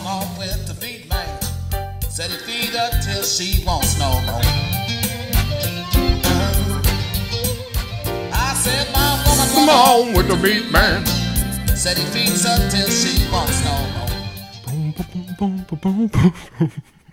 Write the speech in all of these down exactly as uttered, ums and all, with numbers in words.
off with the feed man. Said he feed her till she wants no more. I said my woman Come on with the meat man. said he feeds her till she wants no more. Boom, boom, boom, boom, boom, boom, boom.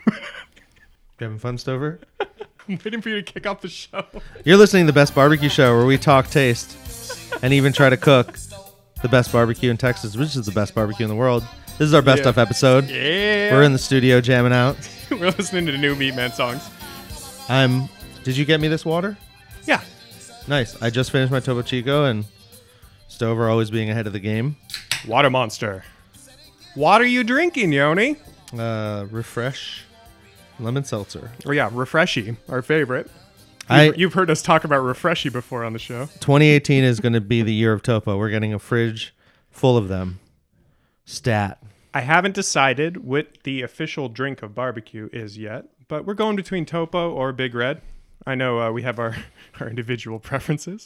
You having fun, Stover? I'm waiting for you to kick off the show. You're listening to the Best Barbecue Show, where we talk taste and even try to cook the best barbecue in Texas, which is the best barbecue in the world. This is our best Yeah. of episode. Yeah. We're in the studio jamming out. We're listening to the new Meat Man songs. I'm. Did you get me this water? Yeah. Nice. I just finished my Topo Chico, and Stover always being ahead of the game. Water Monster. What are you drinking, Yoni? Uh, refresh lemon seltzer. Oh, yeah, Refreshy, our favorite. I You've, you've heard us talk about Refreshy before on the show. twenty eighteen is going to be the year of Topo. We're getting a fridge full of them. Stat. I haven't decided what the official drink of barbecue is yet, but we're going between Topo or Big Red. I know uh, we have our, our individual preferences.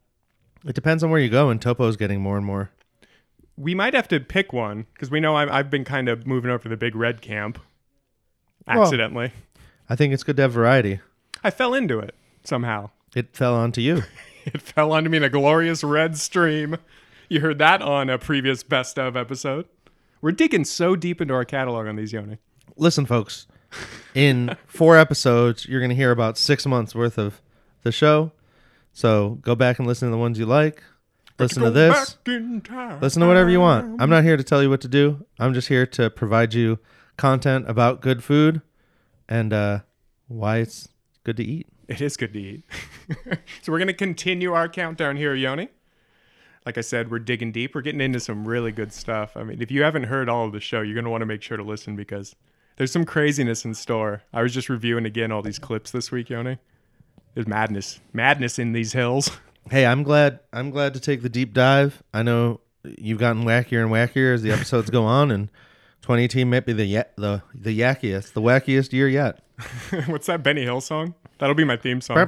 It depends on where you go, and Topo's getting more and more. We might have to pick one, because we know I'm, I've been kind of moving over to the Big Red camp. Accidentally. Well, I think it's good to have variety. I fell into it somehow. It fell onto you. It fell onto me in a glorious red stream. You heard that on a previous Best Of episode. We're digging so deep into our catalog on these, Yoni. Listen, folks, in four episodes, you're going to hear about six months worth of the show. So go back and listen to the ones you like. Listen to this. Listen to whatever you want. I'm not here to tell you what to do. I'm just here to provide you content about good food and uh, why it's good to eat. It is good to eat. So we're going to continue our countdown here, Yoni. Like I said, we're digging deep. We're getting into some really good stuff. I mean, if you haven't heard all of the show, you're going to want to make sure to listen because there's some craziness in store. I was just reviewing again all these clips this week, Yoni. There's madness. Madness in these hills. Hey, I'm glad I'm glad to take the deep dive. I know you've gotten wackier and wackier as the episodes go on, and twenty eighteen might be the ya- the the yakkiest, the wackiest year yet. What's that Benny Hill song? That'll be my theme song.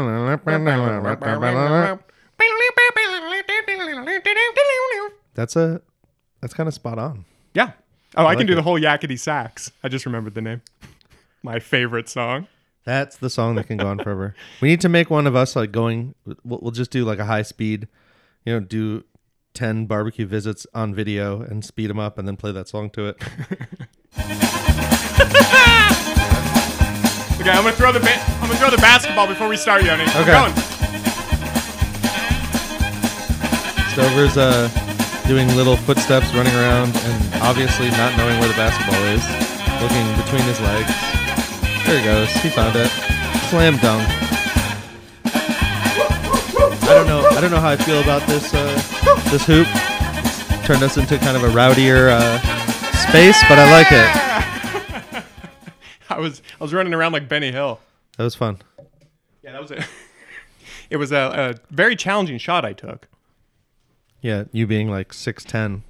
That's a that's kind of spot on. Yeah. Oh, I, like can do it. the whole Yakety Sax. I just remembered the name. My favorite song. That's the song that can go on forever. We need to make one of us like going. We'll, we'll just do like a high speed, you know, do ten barbecue visits on video and speed them up, and then play that song to it. Okay, I'm gonna throw the ba- I'm gonna throw the basketball before we start, Yoni. Okay. We're going. Stover's uh, doing little footsteps, running around, and obviously not knowing where the basketball is. Looking between his legs. There he goes. He found it. Slam dunk. I don't know. I don't know how I feel about this uh, this hoop. It's turned us into kind of a rowdier uh, space, but I like it. I was I was running around like Benny Hill. That was fun. Yeah, that was it. It was a, a very challenging shot I took. Yeah, you being like six ten.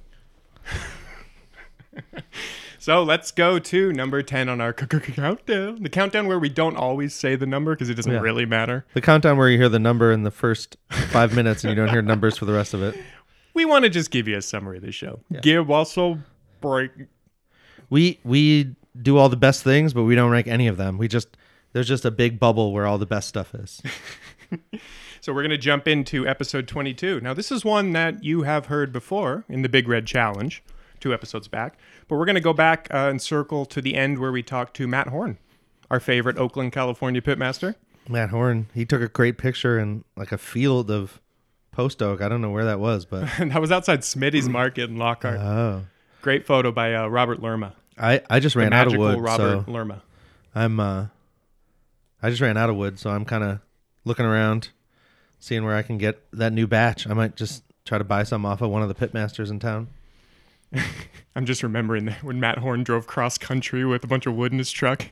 So let's go to number ten on our countdown. The countdown where we don't always say the number because it doesn't Yeah. really matter. The countdown where you hear the number in the first five minutes and you don't hear numbers for the rest of it. We want to just give you a summary of the show. Give us a break. We we do all the best things, but we don't rank any of them. We just there's just a big bubble where all the best stuff is. So we're going to jump into episode twenty-two. Now, this is one that you have heard before in the Big Red Challenge, two episodes back. But we're going to go back uh, and circle to the end where we talked to Matt Horn, our favorite Oakland, California pitmaster. Matt Horn, he took a great picture in like a field of post oak. I don't know where that was, but And that was outside Smitty's Market in Lockhart. oh, Great photo by uh, Robert Lerma. I I just ran the out of magical wood, Robert so Lerma. I'm uh, I just ran out of wood, so I'm kind of looking around, seeing where I can get that new batch. I might just try to buy some off of one of the pitmasters in town. I'm just remembering that when Matt Horn drove cross country with a bunch of wood in his truck.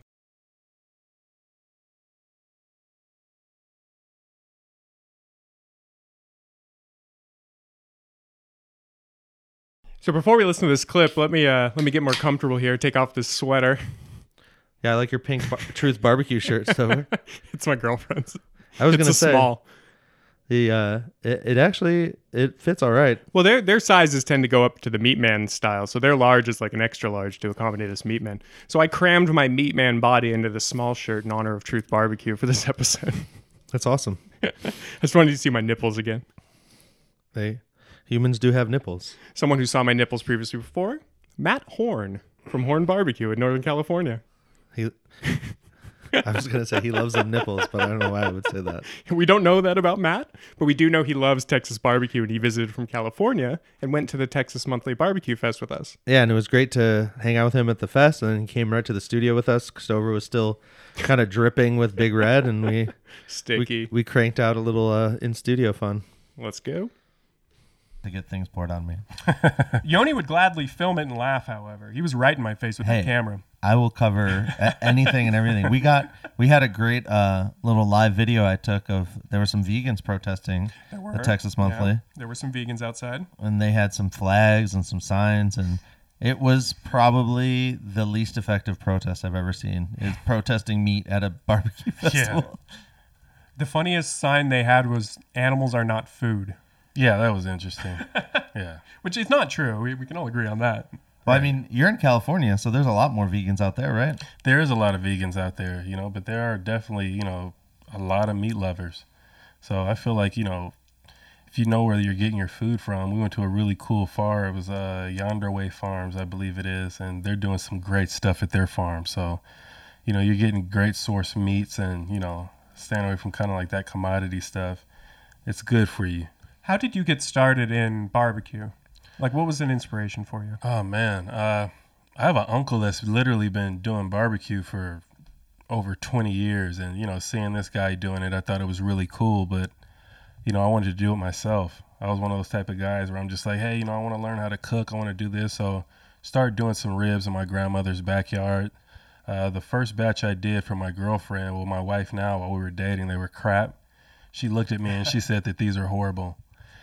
So before we listen to this clip, let me uh, let me get more comfortable here. Take off this sweater. Yeah, I like your pink bar- Truth barbecue shirt. So It's my girlfriend's. I was It's gonna a say, small. He uh, it, it actually it fits all right. Well, their their sizes tend to go up to the meat man style, so their large is like an extra large to accommodate us meat men. So I crammed my meat man body into the small shirt in honor of Truth Barbecue for this episode. That's awesome. I just wanted you to see my nipples again. They humans do have nipples. Someone who saw my nipples previously before, Matt Horn from Horn Barbecue in Northern California. He. I was gonna say he loves the nipples, but I don't know why I would say that. We don't know that about Matt, but we do know he loves Texas barbecue, and he visited from California and went to the Texas Monthly Barbecue Fest with us. Yeah, and it was great to hang out with him at the fest, and then he came right to the studio with us. Stover was still kind of dripping with Big Red, and we sticky. We, we cranked out a little uh, in studio fun. Let's go. To get things poured on me. Yoni would gladly film it and laugh, however. He was right in my face with Hey. the camera. I will cover a- anything and everything. We got we had a great uh, little live video I took of there were some vegans protesting There were. the Texas Monthly, Yeah, there were some vegans outside. and they had some flags and some signs, and it was probably the least effective protest I've ever seen. Is protesting meat at a barbecue festival. The funniest sign they had was "Animals are not food," Yeah, that was interesting. Yeah. which is not true. We, we can all agree on that. Well, I mean, you're in California, so there's a lot more vegans out there, right? There is a lot of vegans out there, you know, but there are definitely, you know, a lot of meat lovers. So I feel like, you know, if you know where you're getting your food from, we went to a really cool farm. It was uh, Yonder Way Farms, I believe it is, and they're doing some great stuff at their farm. So, you know, you're getting great source meats and, you know, staying away from kind of like that commodity stuff. It's good for you. How did you get started in barbecue? Like, what was an inspiration for you? Oh, man. Uh, I have an uncle that's literally been doing barbecue for over twenty years. And, you know, seeing this guy doing it, I thought it was really cool. But, you know, I wanted to do it myself. I was one of those type of guys where I'm just like, hey, you know, I want to learn how to cook. I want to do this. So started doing some ribs in my grandmother's backyard. Uh, the first batch I did for my girlfriend, well, my wife now, while we were dating, they were crap. She looked at me and she said that these are horrible.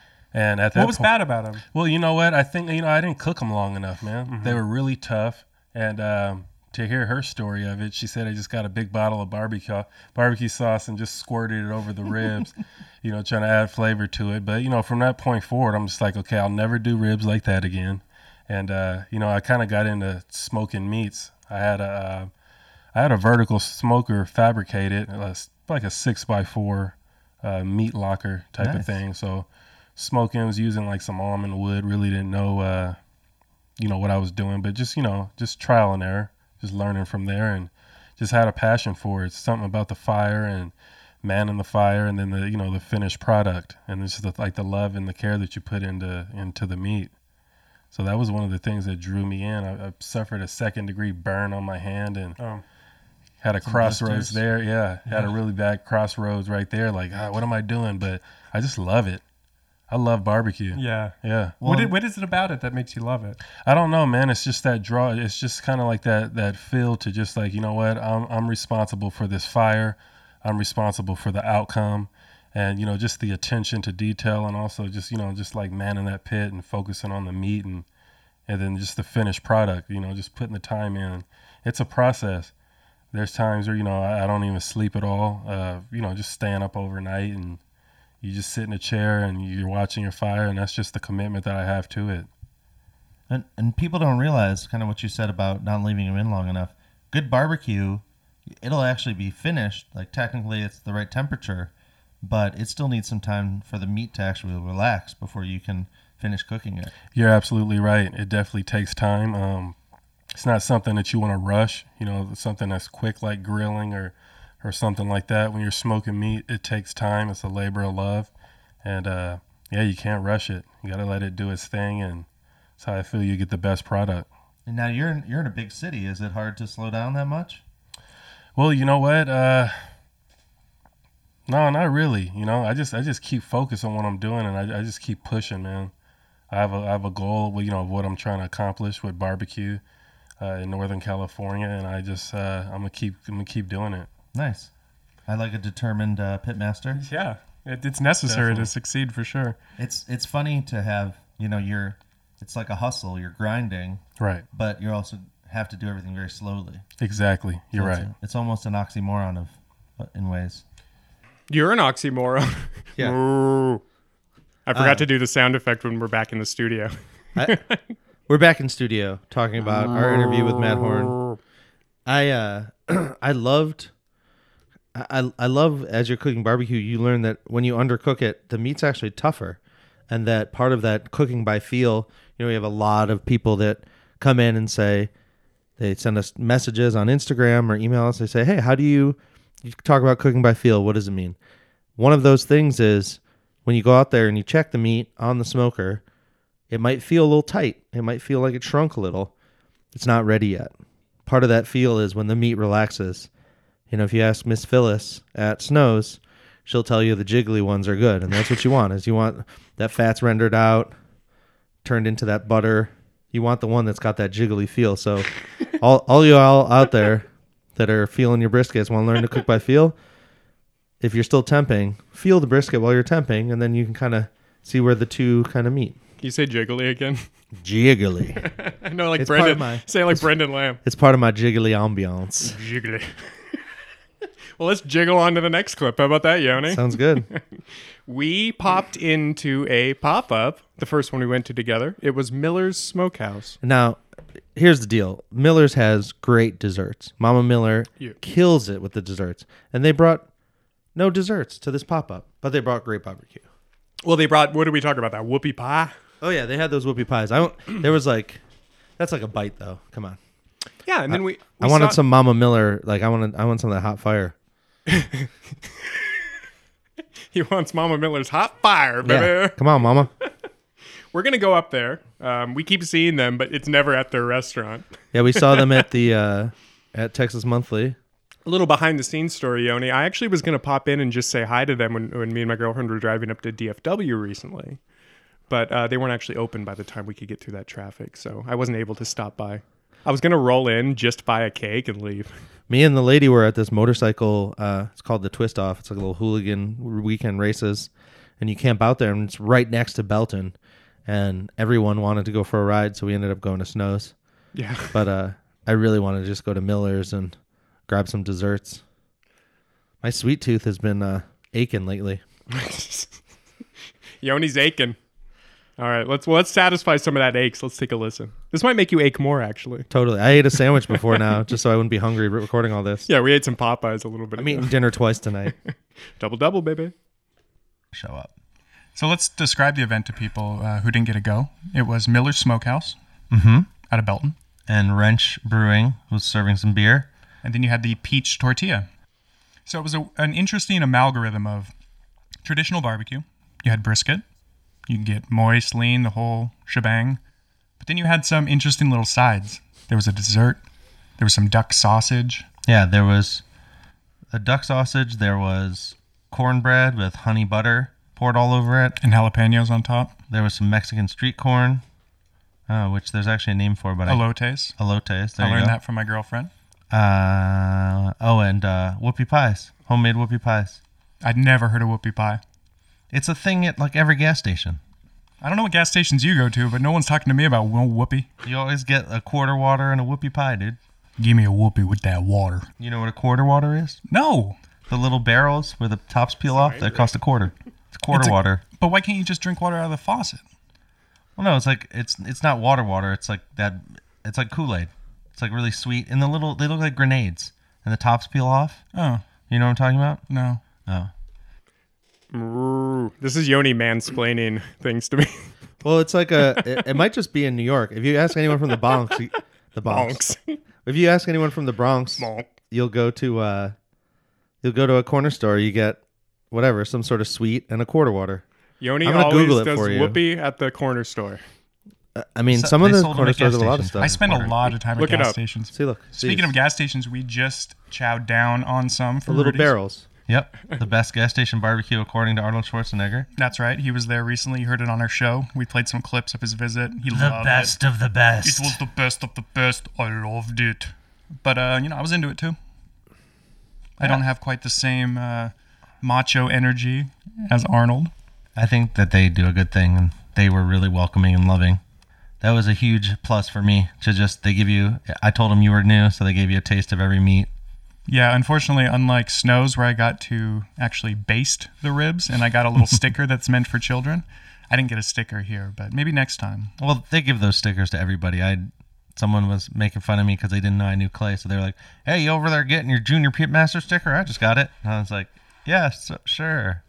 And at that What was point, bad about them? well, you know what? I think, you know, I didn't cook them long enough, man. Mm-hmm. They were really tough. And um, to hear her story of it, she said I just got a big bottle of barbecue barbecue sauce and just squirted it over the ribs, you know, trying to add flavor to it. But, you know, from that point forward, I'm just like, okay, I'll never do ribs like that again. And, uh, you know, I kind of got into smoking meats. I had a, uh, I had a vertical smoker fabricated, uh, like a six by four uh, meat locker type Nice. of thing. So smoking, was using like some almond wood. Really didn't know, uh, you know, what I was doing, but just, you know, just trial and error, just learning from there, and just had a passion for it. It's something about the fire and manning the fire, and then the, you know, the finished product, and it's just the, like the love and the care that you put into into the meat. So that was one of the things that drew me in. I, I suffered a second degree burn on my hand and Oh. had a Some crossroads blisters. there. Yeah, had a really bad crossroads right there. Like, ah, what am I doing? But I just love it. I love barbecue. Yeah. Yeah. what, it, what is it about it that makes you love it? I don't know, man. It's just that draw. It's just kind of like that that feel to just like, you know what? I'm I'm responsible for this fire. I'm responsible for the outcome, and you know, just the attention to detail, and also just, you know, just like manning that pit and focusing on the meat, and and then just the finished product. You know, just putting the time in. It's a process. There's times where, you know, I, I don't even sleep at all. Uh, you know, just staying up overnight, and you just sit in a chair and you're watching your fire, and that's just the commitment that I have to it. And and people don't realize kind of what you said about not leaving them in long enough. Good barbecue, it'll actually be finished. Like technically it's the right temperature, but it still needs some time for the meat to actually relax before you can finish cooking it. You're absolutely right. It definitely takes time. Um, it's not something that you want to rush. You know, something that's quick like grilling or, or something like that. When you're smoking meat, it takes time. It's a labor of love. And, uh, yeah, you can't rush it. You got to let it do its thing, and that's how I feel you get the best product. And now you're in, you're in a big city. Is it hard to slow down that much? Well, you know what? Uh, no, not really. You know, I just I just keep focused on what I'm doing, and I, I just keep pushing, man. I have a I have a goal, you know, of what I'm trying to accomplish with barbecue uh, in Northern California, and I just uh, I'm gonna keep I'm gonna keep doing it. Nice. I like a determined uh, pit master. Yeah. It, it's necessary Definitely. to succeed for sure. It's it's funny to have, you know, you're it's like a hustle. You're grinding, Right. but you also have to do everything very slowly. Exactly. You're So it's right. a- it's almost an oxymoron of, in ways. You're an oxymoron. Yeah. Moo. I forgot Uh, to do the sound effect when we're back in the studio. I, we're back in studio talking about our interview with Matt Horn. I uh, I loved, I I love as you're cooking barbecue, you learn that when you undercook it, the meat's actually tougher, and that part of that cooking by feel. You know, we have a lot of people that come in and say, they send us messages on Instagram or email us. They say, hey, how do you, you talk about cooking by feel? What does it mean? One of those things is when you go out there and you check the meat on the smoker, it might feel a little tight. It might feel like it shrunk a little. It's not ready yet. Part of that feel is when the meat relaxes. You know, if you ask Miss Phyllis at Snow's, she'll tell you the jiggly ones are good. And that's what you want, is you want that fat's rendered out, turned into that butter. You want the one that's got that jiggly feel. So all, all you all out there that are feeling your briskets want to learn to cook by feel, if you're still temping, feel the brisket while you're temping, and then you can kind of see where the two kind of meet. Can you say jiggly again? Jiggly. I know, like It's part of Brendan. my- Say it like Brendan Lamb. It's part of my jiggly ambiance. Jiggly. Well, let's jiggle on to the next clip. How about that, Yoni? Sounds good. We popped into a pop-up, the first one we went to together. It was Miller's Smokehouse. Now, here's the deal. Miller's has great desserts. Mama Miller Yeah. kills it with the desserts. And they brought no desserts to this pop-up, but they brought great barbecue. Well, they brought, what did we talk about? That whoopie pie? Oh, yeah, they had those whoopie pies. I don't, there was like, that's like a bite, though. Come on. Yeah, and then we, we I wanted saw- some Mama Miller. Like, I wanted, I want some of that hot fire. He wants Mama Miller's hot fire, baby. Yeah. Come on, Mama. We're going to go up there. Um, we keep seeing them, but it's never at their restaurant. Yeah, we saw them at the, uh, at Texas Monthly. A little behind the scenes story, Yoni. I actually was going to pop in and just say hi to them when, when me and my girlfriend were driving up to D F W recently. But uh, they weren't actually open by the time we could get through that traffic, so I wasn't able to stop by. I was going to roll in, just buy a cake, and leave. Me and the lady were at this motorcycle. Uh, it's called the Twist Off. It's like a little hooligan weekend races, and you camp out there, and it's right next to Belton. And everyone wanted to go for a ride, so we ended up going to Snow's. Yeah. But uh, I really wanted to just go to Miller's and grab some desserts. My sweet tooth has been uh, aching lately. Yoni's aching. All right, let's well, let's satisfy some of that aches. Let's take a listen. This might make you ache more, actually. Totally. I ate a sandwich before now, just so I wouldn't be hungry recording all this. Yeah, we ate some Popeyes a little bit I'm ago. eating dinner twice tonight. Double double, baby. Show up. So let's describe the event to people uh, who didn't get to go. It was Miller's Smokehouse Mm-hmm. out of Belton. And Wrench Brewing was serving some beer. And then you had the peach tortilla. So it was a, an interesting amalgam of traditional barbecue. You had brisket. You can get moist, lean, the whole shebang. But then you had some interesting little sides. There was a dessert. There was some duck sausage. Yeah, there was a duck sausage. There was cornbread with honey butter poured all over it. And jalapenos on top. There was some Mexican street corn, uh, which there's actually a name for, but Elotes. I, elotes. There I you learned go. that from my girlfriend. Uh, oh, and uh, whoopie pies, homemade whoopie pies. I'd never heard of whoopie pie. It's a thing at like every gas station. I don't know what gas stations you go to, but no one's talking to me about wh- whoopie. You always get a quarter water and a whoopie pie, dude. Give me a whoopie with that water. You know what a quarter water is? No. The little barrels where the tops peel off, that cost a quarter. It's quarter It's a- water. But why can't you just drink water out of the faucet? Well, no, it's like it's it's not water water. It's like that. It's like Kool-Aid. It's like really sweet, and the little they look like grenades, and the tops peel off. Oh, You know what I'm talking about? no. Oh, Ooh, this is Yoni mansplaining things to me. Well, it's like a. It, it might just be in New York. If you ask anyone from the Bronx, you- the Bronx. Bonks. If you ask anyone from the Bronx, Bonk. you'll go to uh, you'll go to a corner store. You get whatever, some sort of sweet and a quarter water. Yoni I'm gonna always Google it does for you. whoopie at the corner store. Uh, I mean, So- some of they the sold them corner at stores gas have a lot of stations. stuff. I spend a lot of time Look at it gas up. stations. See, look. Speaking these. of gas stations, we just chowed down on some for the little Rudy's. barrels. yep. The best gas station barbecue according to Arnold Schwarzenegger. That's right. He was there recently. You heard it on our show. We played some clips of his visit. He loved it. of the best. It was the best of the best. I loved it. But, uh, you know, I was into it too. I don't have quite the same uh, macho energy as Arnold. I think that they do a good thing, and they were really welcoming and loving. That was a huge plus for me to just, they give you, I told them you were new, so they gave you a taste of every meat. Yeah, unfortunately, unlike Snow's, where I got to actually baste the ribs and I got a little sticker that's meant for children, I didn't get a sticker here, but maybe next time. Well, they give those stickers to everybody. I someone was making fun of me because they didn't know I knew Clay, so they were like, "Hey, you over there getting your Junior Pitmaster sticker? I just got it." And I was like, "Yeah, so, sure."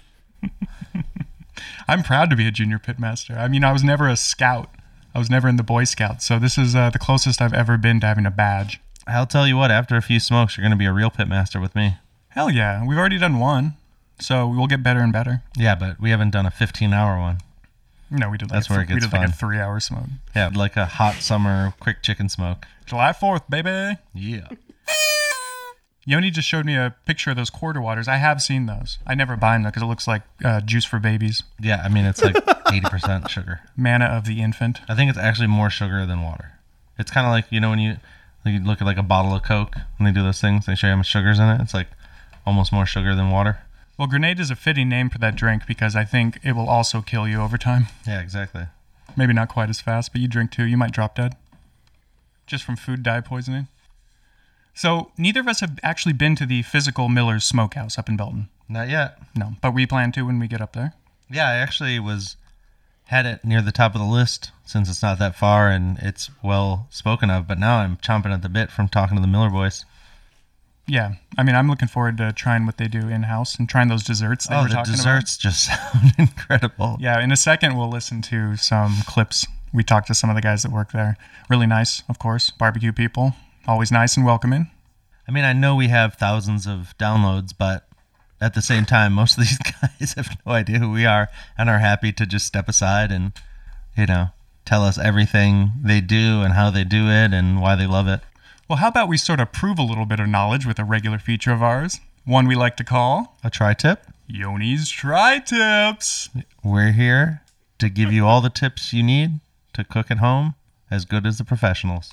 I'm proud to be a Junior Pitmaster. I mean, I was never a scout. I was never in the Boy Scouts, so this is uh, the closest I've ever been to having a badge. I'll tell you what, after a few smokes, you're going to be a real pitmaster with me. Hell yeah. We've already done one, so we'll get better and better. Yeah, but we haven't done a fifteen-hour one. No, we did like, That's a, where th- it we gets did like a fun. three-hour smoke. Yeah, like a hot summer quick chicken smoke. July fourth, baby. Yeah. Yoni just showed me a picture of those quarter waters. I have seen those. I never buy them because it looks like uh, juice for babies. Yeah, I mean, it's like eighty percent sugar. Manna of the infant. I think it's actually more sugar than water. It's kind of like, you know, when you... Like you look at like a bottle of Coke when they do those things, they show you how much sugar's in it. It's like almost more sugar than water. Well, grenade is a fitting name for that drink because I think it will also kill you over time. Yeah, exactly. Maybe not quite as fast, but you drink too, you might drop dead. Just from food dye poisoning. So neither of us have actually been to the physical Miller's Smokehouse up in Belton. Not yet. No, but we plan to when we get up there. Yeah, I actually was had it near the top of the list since it's not that far and it's well spoken of, but now I'm chomping at the bit from talking to the Miller boys. Yeah, I mean, I'm looking forward to trying what they do in-house and trying those desserts they oh, were the talking desserts just sound incredible. about. Yeah, in a second we'll listen to some clips. We talked to some of the guys that work there. Really nice, of course. Barbecue people. Always nice and welcoming. I mean, I know we have thousands of downloads, but at the same time, most of these guys have no idea who we are and are happy to just step aside and, you know, tell us everything they do and how they do it and why they love it. Well, how about we sort of prove a little bit of knowledge with a regular feature of ours? One we like to call A tri-tip? Yoni's Tri-Tips. We're here to give you all the tips you need to cook at home as good as the professionals.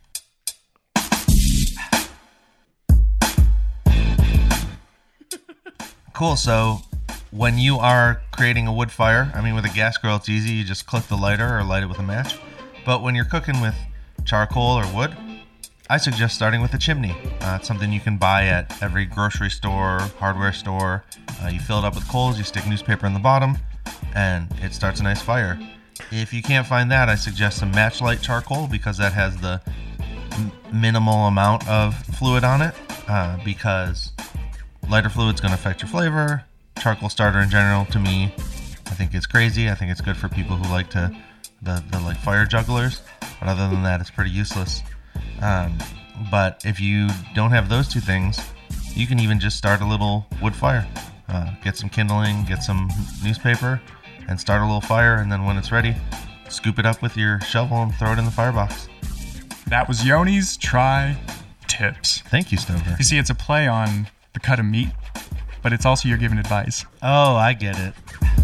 Cool. So when you are creating a wood fire, I mean, with a gas grill, it's easy. You just click the lighter or light it with a match. But when you're cooking with charcoal or wood, I suggest starting with a chimney. Uh, it's something you can buy at every grocery store, hardware store. Uh, you fill it up with coals, you stick newspaper in the bottom, and it starts a nice fire. If you can't find that, I suggest some matchlight charcoal because that has the m- minimal amount of fluid on it. Uh, because lighter fluid's going to affect your flavor. Charcoal starter in general, to me, I think it's crazy. I think it's good for people who like to the, the like fire jugglers, but other than that, it's pretty useless. Um, but if you don't have those two things, you can even just start a little wood fire. Uh, get some kindling, get some newspaper, and start a little fire. And then when it's ready, scoop it up with your shovel and throw it in the firebox. That was Yoni's Tri-Tips. Thank you, Stover. You see, it's a play on the cut of meat, but it's also you're giving advice. Oh, I get it.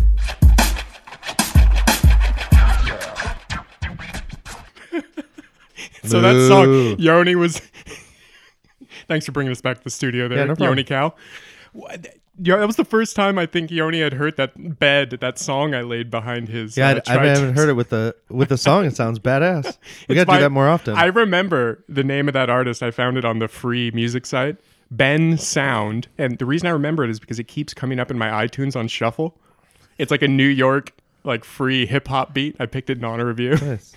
So that song, Yoni was. Thanks for bringing us back to the studio there, Yeah, no problem. Yoni Cow. What- Yeah, that was the first time I think Yoni had heard that bed, that song I laid behind his. Yeah, uh, I, I haven't Tri-Tips. heard it with the with the song. It sounds badass. We It's got to by- do that more often. I remember the name of that artist. I found it on the free music site, Ben Sound. And the reason I remember it is because it keeps coming up in my iTunes on shuffle. It's like a New York, like free hip hop beat. I picked it in honor of you. Nice.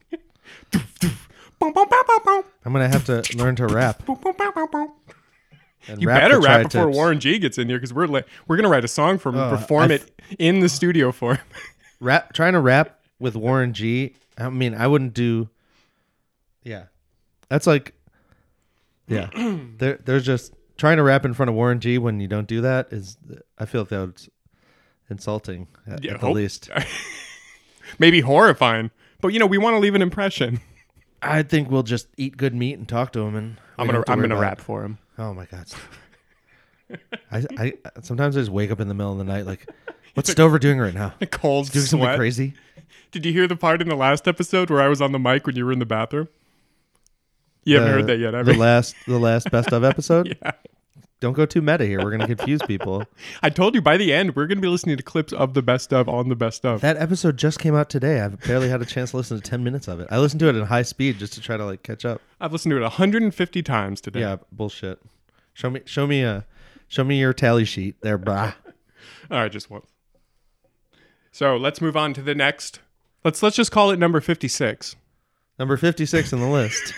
I'm gonna have to learn to rap. And You rap better the rap before tri-tips. Warren G gets in here because we're like we're gonna write a song for him and Uh, perform I it in the studio for him. Rap, trying to rap with Warren G. I mean, I wouldn't do. Yeah, that's like. Yeah, there, there's just trying to rap in front of Warren G. when you don't do that is. I feel that's insulting at, Yeah, at the hope- least. Maybe horrifying, but you know we want to leave an impression. I think we'll just eat good meat and talk to him, and I'm we gonna don't have to I'm worry gonna about rap it. for him. Oh my god! I, I sometimes I just wake up in the middle of the night like, what's Stover doing right now? Cold Doing something sweat. crazy? Did you hear the part in the last episode where I was on the mic when you were in the bathroom? You haven't The- heard that yet, have The you? last, the last best of episode. Yeah. Don't go too meta here. We're gonna confuse people. I told you by the end we're gonna be listening to clips of the best of on the best of. That episode just came out today. I've barely had a chance to listen to ten minutes of it. I listened to it at high speed just to try to like catch up. I've listened to it one hundred fifty times today. Yeah, bullshit. Show me, show me a, show me your tally sheet there, brah. All right, just once. So let's move on to the next. Let's let's just call it number fifty-six. Number fifty-six on the list.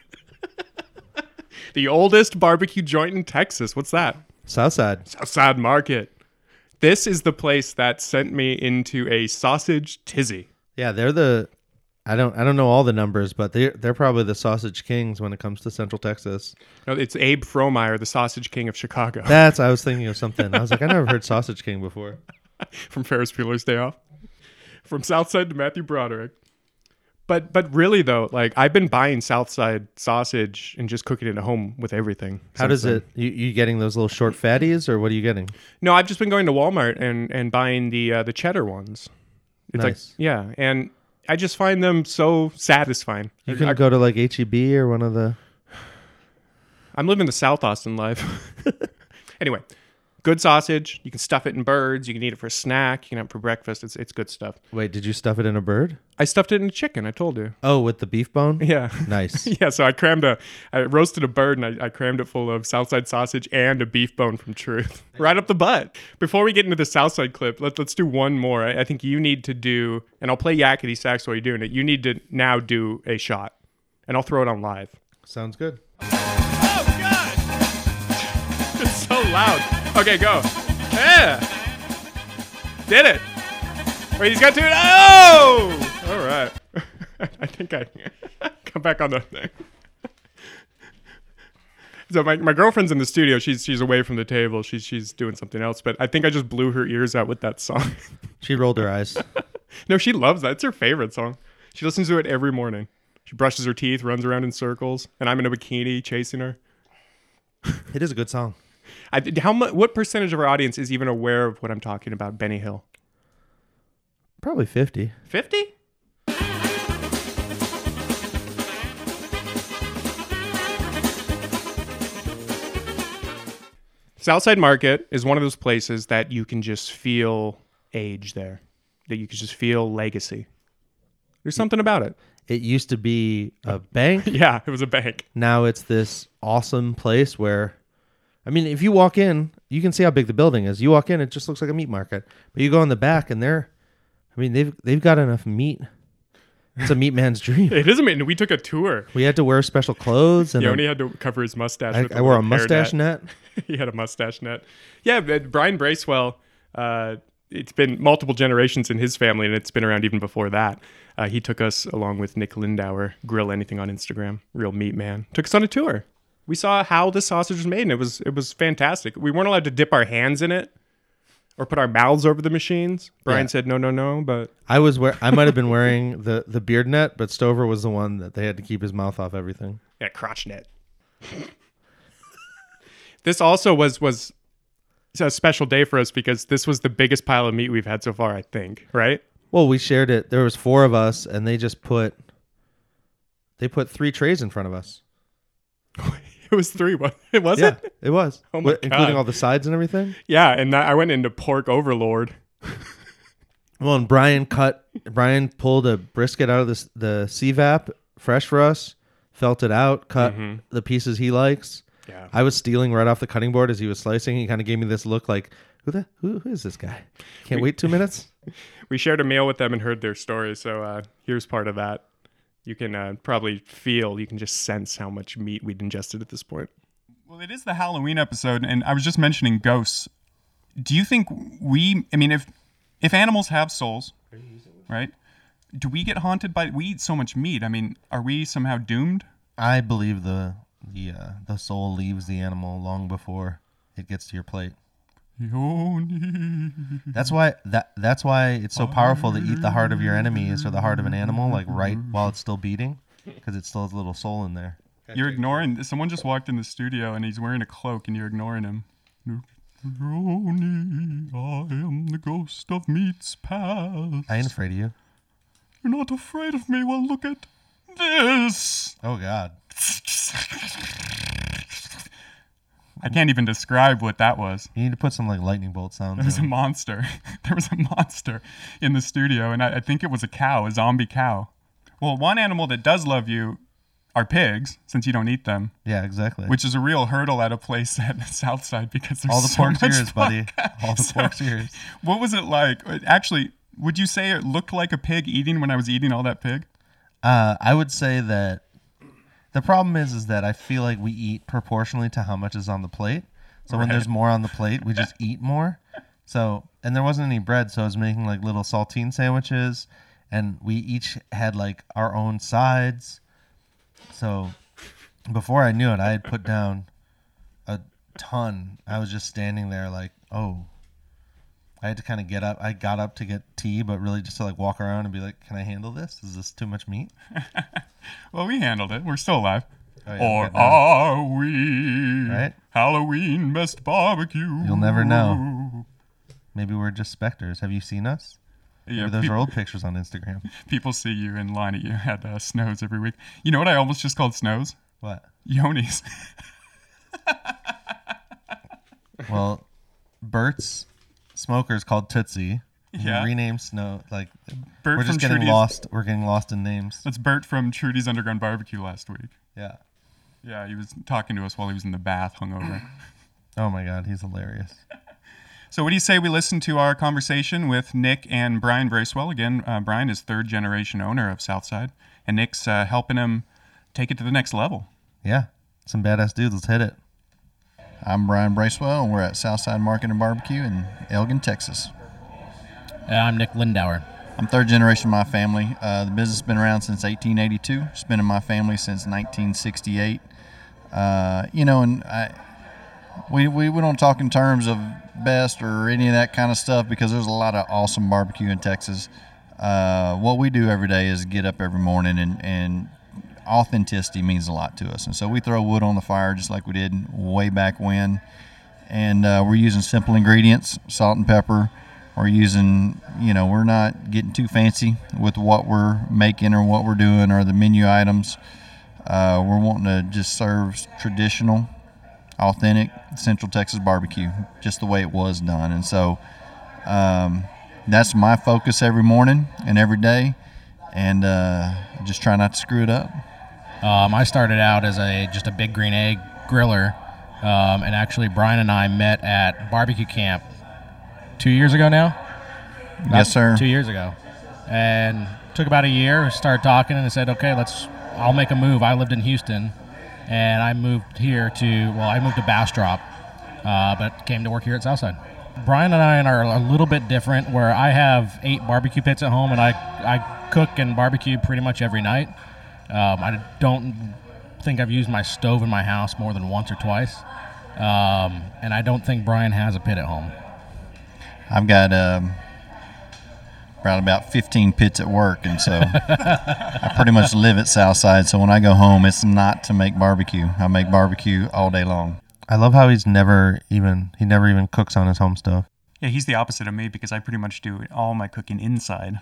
The oldest barbecue joint in Texas. What's that? Southside. Southside Market. This is the place that sent me into a sausage tizzy. Yeah, they're the. I don't. I don't know all the numbers, but they they're probably the sausage kings when it comes to Central Texas. No, it's Abe Fromeyer, the Sausage King of Chicago. That's. I was thinking of something. I was like, I never heard Sausage King before. From Ferris Bueller's Day Off. From Southside to Matthew Broderick. But but really though, like I've been buying Southside sausage and just cooking it at home with everything. How does then. it? You, you getting those little short fatties, or what are you getting? No, I've just been going to Walmart and, and buying the uh, the cheddar ones. It's Nice. like yeah, and I just find them so satisfying. You can I, go to like H E B or one of the. I'm living the South Austin life. Anyway, good sausage. You can stuff it in birds. You can eat it for a snack. You can have it for breakfast. It's it's good stuff. Wait, did you stuff it in a bird? I stuffed it in a chicken. I told you. Oh, with the beef bone? Yeah. Nice. Yeah, so I crammed a, I roasted a bird and I, I crammed it full of Southside sausage and a beef bone from Truth. Right up the butt. Before we get into the Southside clip, let, let's do one more. I, I think you need to do, and I'll play Yakety Sax while you're doing it. You need to now do a shot, and I'll throw it on live. Sounds good. Oh, God! It's so loud. Okay, go. Yeah! Did it! Wait, he's got two. Oh! All right. I think I come back on the thing. So my, my girlfriend's in the studio. She's she's away from the table. She's she's doing something else. But I think I just blew her ears out with that song. She rolled her eyes. No, she loves that. It's her favorite song. She listens to it every morning. She brushes her teeth, runs around in circles, and I'm in a bikini chasing her. It is a good song. I, how much? What percentage of our audience is even aware of what I'm talking about? Benny Hill. Probably fifty. fifty? Southside Market is one of those places that you can just feel age there, that you can just feel legacy. There's something about it. It used to be a bank. Yeah, it was a bank. Now it's this awesome place where, I mean, if you walk in, you can see how big the building is. You walk in, it just looks like a meat market. But you go in the back, and they're, I mean, they've they've got enough meat. It's a meat man's dream. It is a meat. We took a tour. We had to wear special clothes, and Yoni a, had to cover his mustache. I, with I wore a little mustache hairnet. net. He had a mustache net. Yeah, but Brian Bracewell, uh, it's been multiple generations in his family, and it's been around even before that. Uh, he took us, along with Nick Lindauer, Grill Anything on Instagram, real meat man, took us on a tour. We saw how the sausage was made, and it was it was fantastic. We weren't allowed to dip our hands in it or put our mouths over the machines. Brian Yeah. said no, no, no, but I was wear, I might have been wearing the, the beard net, but Stover was the one that they had to keep his mouth off everything. yeah, crotch net. This also was was a special day for us because this was the biggest pile of meat we've had so far, I think, right? Well, we shared it. There was four of us, and they just put they put three trays in front of us. It was three. Was it? Was Yeah, it? it was, Oh my Wi- including God. all the sides and everything. Yeah, and that, I went into pork overlord. Well, and Brian cut. Brian pulled a brisket out of the the C VAP fresh for us, felt it out, cut the pieces he likes. Yeah. I was stealing right off the cutting board as he was slicing. He kind of gave me this look like, who the who, who is this guy? Can't wait two minutes. We shared a meal with them and heard their stories. So uh, here's part of that. You can uh, probably feel, you can just sense how much meat we'd ingested at this point. Well, it is the Halloween episode, and I was just mentioning ghosts. Do you think we, I mean, if if animals have souls, right, do we get haunted by, we eat so much meat. I mean, are we somehow doomed? I believe the the uh, the soul leaves the animal long before it gets to your plate. Yoni. That's why that that's why it's so powerful to eat the heart of your enemies or the heart of an animal, like right while it's still beating, because it still has a little soul in there. You're ignoring, someone just walked in the studio and he's wearing a cloak and you're ignoring him. Yoni, I am the ghost of meat's past. I ain't afraid of you. You're not afraid of me? Well, look at this. Oh God. I can't even describe what that was. You need to put some like lightning bolt sounds. There was a in. monster. There was a monster in the studio, and I, I think it was a cow, a zombie cow. Well, one animal that does love you are pigs, since you don't eat them, Yeah, exactly. which is a real hurdle at a place at Southside because there's all the so pork's much ears, buddy. fuck. All the So, pork's ears. What was it like? Actually, would you say it looked like a pig eating when I was eating all that pig? Uh, I would say that the problem is, is that I feel like we eat proportionally to how much is on the plate. So when Right. there's more on the plate, we just eat more. So, and there wasn't any bread, so I was making like little saltine sandwiches, and we each had like our own sides. So before I knew it, I had put down a ton. I was just standing there like, oh. I had to kind of get up. I got up to get tea, but really just to like walk around and be like, can I handle this? Is this too much meat? Well, we handled it. We're still alive. Oh, yeah, or good now. are we? Right? Halloween best barbecue. You'll never know. Maybe we're just specters. Have you seen us? Yeah, Maybe those pe- are old pictures on Instagram. people see you in line at you at uh, Snows every week. You know what I almost just called Snows? What? Yonis. Well, Bert's Smoker's called Tootsie. Yeah. We renamed Snow. Like Bert we're just from getting Trudy's- lost. We're getting lost in names. That's Bert from Trudy's Underground Barbecue last week. Yeah. Yeah, he was talking to us while he was in the bath hungover. Oh my God, he's hilarious. So what do you say we listen to our conversation with Nick and Brian Bracewell? Again, uh, Brian is third generation owner of Southside, and Nick's uh, helping him take it to the next level. Yeah. Some badass dudes. Let's hit it. I'm Brian Bracewell, and we're at Southside Market and Barbecue in Elgin, Texas. Uh, I'm Nick Lindauer. I'm third generation of my family. Uh, the business has been around since eighteen eighty-two. It's been in my family since nineteen sixty-eight. Uh, you know, and I, we, we, we don't talk in terms of best or any of that kind of stuff because there's a lot of awesome barbecue in Texas. Uh, what we do every day is get up every morning, and, and authenticity means a lot to us. And so we throw wood on the fire just like we did way back when. And uh, we're using simple ingredients, salt and pepper. We're using, you know, we're not getting too fancy with what we're making or what we're doing or the menu items. Uh, we're wanting to just serve traditional, authentic Central Texas barbecue, just the way it was done. And so um, that's my focus every morning and every day, and uh, just try not to screw it up. Um, I started out as a just a big green egg griller, um, and actually Brian and I met at barbecue camp two years ago now. About Yes, sir. Two years ago, and took about a year. We started talking, and I said, "Okay, let's. I'll make a move." I lived in Houston, and I moved here to. Well, I moved to Bastrop, uh, but came to work here at Southside. Brian and I are a little bit different, where I have eight barbecue pits at home, and I I cook and barbecue pretty much every night. Um, I don't think I've used my stove in my house more than once or twice, um, and I don't think Brian has a pit at home. I've got um, around about fifteen pits at work, and so I pretty much live at Southside. So when I go home, it's not to make barbecue. I make barbecue all day long. I love how he's never even he never even cooks on his home stove. Yeah, he's the opposite of me because I pretty much do all my cooking inside.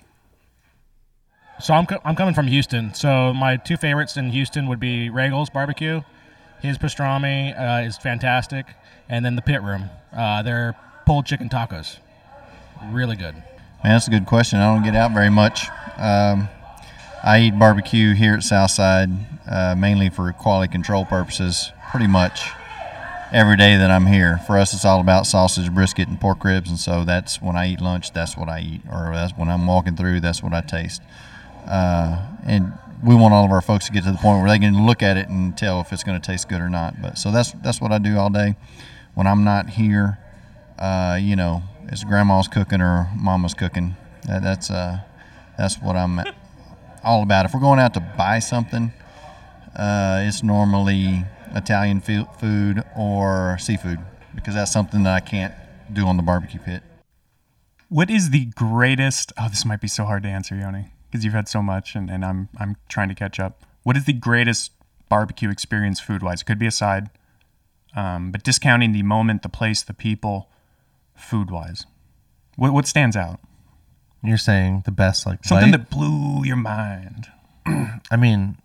So I'm co- I'm coming from Houston. So my two favorites in Houston would be Regal's Barbecue. His pastrami uh, is fantastic, and then the Pit Room. Uh, they're pulled chicken tacos, really good. Man, that's a good question. I don't get out very much. Um, I eat barbecue here at Southside uh, mainly for quality control purposes pretty much every day that I'm here. For us, it's all about sausage, brisket, and pork ribs, and so that's when I eat lunch, that's what I eat. Or that's when I'm walking through, that's what I taste. Uh, and we want all of our folks to get to the point where they can look at it and tell if it's going to taste good or not. But so that's that's what I do all day. When I'm not here, uh, you know, it's grandma's cooking or mama's cooking. That, that's uh, that's what I'm all about. If we're going out to buy something, uh, it's normally Italian fi- food or seafood because that's something that I can't do on the barbecue pit. What is the greatest? Oh, this might be so hard to answer, Yoni, because you've had so much, and, and I'm I'm trying to catch up. What is the greatest barbecue experience food-wise? It could be a side, um, but discounting the moment, the place, the people, food-wise. What what stands out? You're saying the best, like Something bite? that blew your mind. I mean,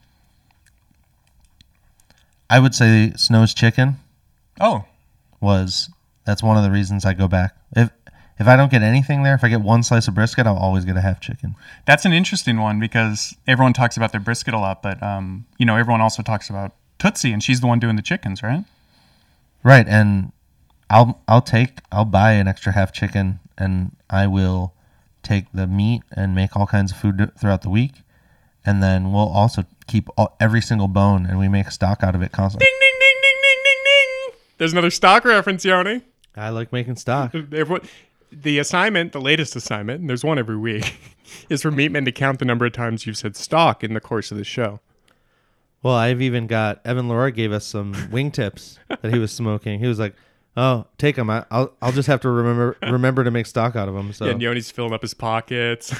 I would say Snow's Chicken Oh, was that's one of the reasons I go back. If if I don't get anything there, if I get one slice of brisket, I'll always get a half chicken. That's an interesting one because everyone talks about their brisket a lot, but um, you know, everyone also talks about Tootsie, and she's the one doing the chickens, right? Right, and I'll I'll take I'll buy an extra half chicken, and I will take the meat and make all kinds of food throughout the week, and then we'll also keep all, every single bone, and we make stock out of it constantly. Ding, ding, ding, ding, ding, ding, ding. There's another stock reference, Yoni. I like making stock. Everyone- The assignment, the latest assignment, and there's one every week, is for Meatman to count the number of times you've said stock in the course of the show. Well, I've even got Evan Leroy gave us some wing tips that he was smoking. He was like, "Oh, take them. I, I'll I'll just have to remember remember to make stock out of them." So Yeah, and Yoni's filling up his pockets.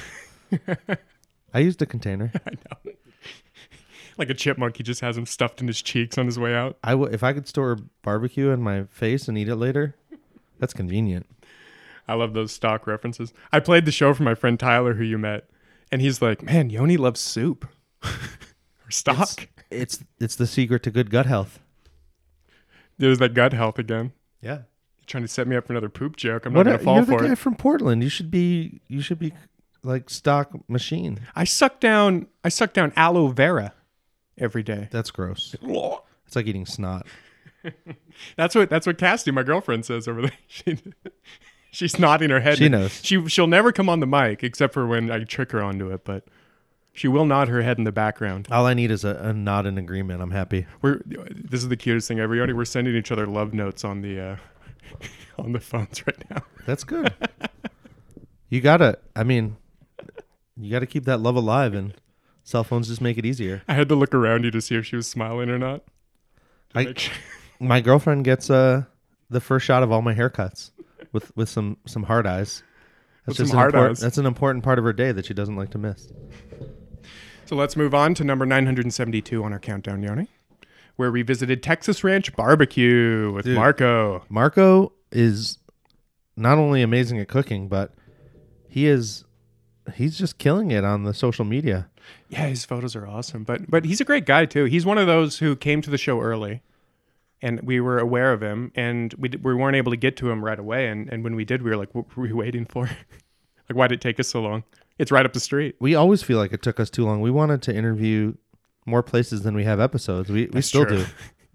I used a container. I know. Like a chipmunk, he just has them stuffed in his cheeks on his way out. I w- if I could store barbecue in my face and eat it later, that's convenient. I love those stock references. I played the show for my friend Tyler, who you met, and he's like, "Man, Yoni loves soup or stock." It's, it's it's the secret to good gut health. There's that gut health again. Yeah. You're trying to set me up for another poop joke. I'm What not are, gonna fall you're for the guy it. from Portland. You should be you should be like stock machine. I suck down. I suck down aloe vera every day. That's gross. It's like eating snot. That's what that's what Cassidy, my girlfriend, says over there. She, she's nodding her head. She knows. She she'll never come on the mic except for when I trick her onto it, but she will nod her head in the background. All I need is a, a nod in agreement. I'm happy. We're this is the cutest thing ever. Yoni, we're sending each other love notes on the uh, on the phones right now. That's good. You gotta. I mean, you gotta keep that love alive, and cell phones just make it easier. I had to look around you to see if she was smiling or not. I, my girlfriend gets uh the first shot of all my haircuts with with some some hard eyes. That's With just some an hard import- eyes. That's an important part of her day that she doesn't like to miss. So let's move on to number nine hundred seventy-two on our countdown, Yoni, where we visited Texas Ranch Barbecue with Dude. Marco. Marco is not only amazing at cooking, but he is he's just killing it on the social media. Yeah, his photos are awesome, but but he's a great guy too. He's one of those who came to the show early, and we were aware of him, and we d- we weren't able to get to him right away. And, and when we did, we were like, "What were we waiting for? Like, why did it take us so long? It's right up the street." We always feel like it took us too long. We wanted to interview more places than we have episodes. We we That's still true. do.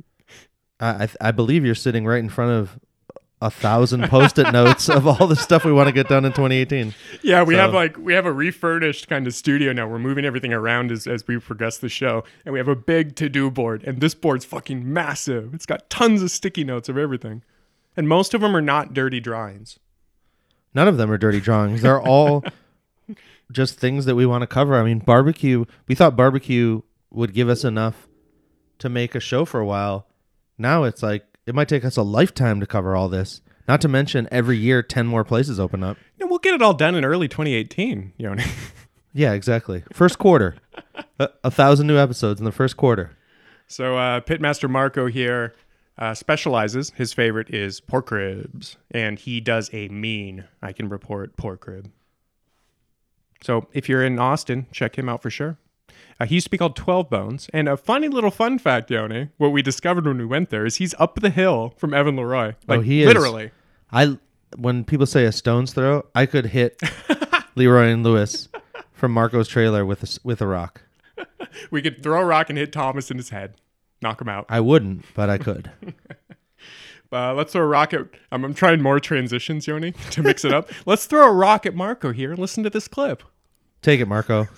I I, I believe you're sitting right in front of a thousand post-it notes of all the stuff we want to get done in twenty eighteen. Yeah, we So- have like we have a refurnished kind of studio now. We're moving everything around as, as we progress the show, and we have a big to-do board. And this board's fucking massive. It's got tons of sticky notes of everything, and most of them are not dirty drawings. None of them are dirty drawings. They're all just things that we want to cover. I mean, barbecue, we thought barbecue would give us enough to make a show for a while. Now it's like, it might take us a lifetime to cover all this. Not to mention every year, ten more places open up. And we'll get it all done in early twenty eighteen, Yoni. Yeah, exactly. First quarter. a, a thousand new episodes in the first quarter. So uh, Pitmaster Marco here uh, specializes. His favorite is pork ribs, and he does a mean, I can report, pork rib. So if you're in Austin, check him out for sure. Uh, he used to be called twelve Bones. And a funny little fun fact, Yoni, what we discovered when we went there is he's up the hill from Evan Leroy. Like, oh, he is. literally. I when people say a stone's throw, I could hit Leroy and Lewis from Marco's trailer with a, s- with a rock. We could throw a rock and hit Thomas in his head. Knock him out. I wouldn't, but I could. Uh, let's throw a rock at... I'm, I'm trying more transitions, Yoni, to mix it up. Let's throw a rock at Marco here and listen to this clip. Take it, Marco.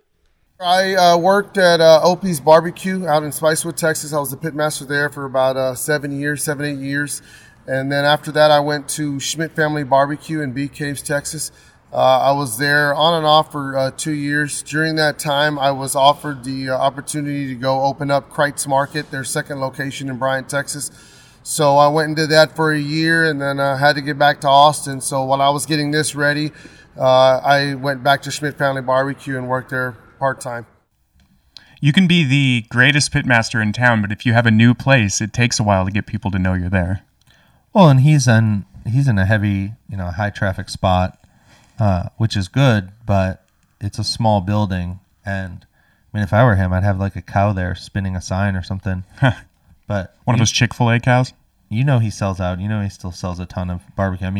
I uh, worked at uh, Opie's Barbecue out in Spicewood, Texas. I was the pitmaster there for about uh, seven years, seven, eight years. And then after that, I went to Schmidt Family Barbecue in Bee Caves, Texas. Uh, I was there on and off for uh, two years. During that time, I was offered the uh, opportunity to go open up Kreitz Market, their second location in Bryan, Texas. So I went and did that for a year, and then I uh, had to get back to Austin. So while I was getting this ready, uh, I went back to Schmidt Family Barbecue and worked there part-time. You can be the greatest pitmaster in town, but if you have a new place, it takes a while to get people to know you're there. Well, and he's in he's in a heavy, you know, high traffic spot, uh, which is good, but it's a small building. And I mean, if I were him, I'd have like a cow there spinning a sign or something. But One of you- those Chick-fil-A cows? You know he sells out. You know he still sells a ton of barbecue. I mean,